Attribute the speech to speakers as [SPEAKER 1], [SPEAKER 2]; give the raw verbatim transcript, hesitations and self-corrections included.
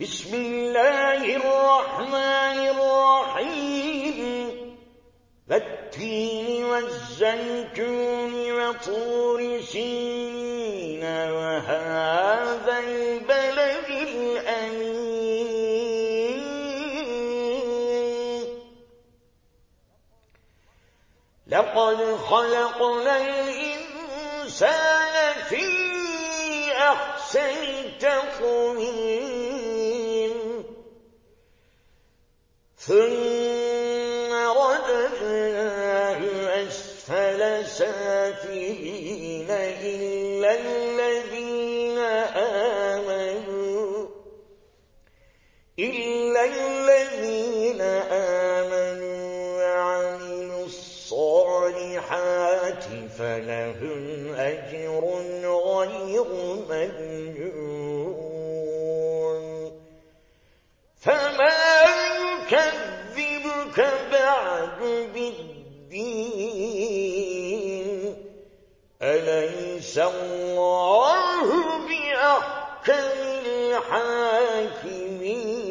[SPEAKER 1] بسم الله الرحمن الرحيم والتين والزيتون وطور سينين وهذا البلد الأمين لقد خلقنا الإنسان في أحسن تقويم ثم رددناه أسفل سافلين إلا الذين آمنوا إلا الذين آمنوا وعملوا الصالحات فلهم أجر غير ممنون فما يكذبك بعد بالدين أليس الله بأحكم الحاكمين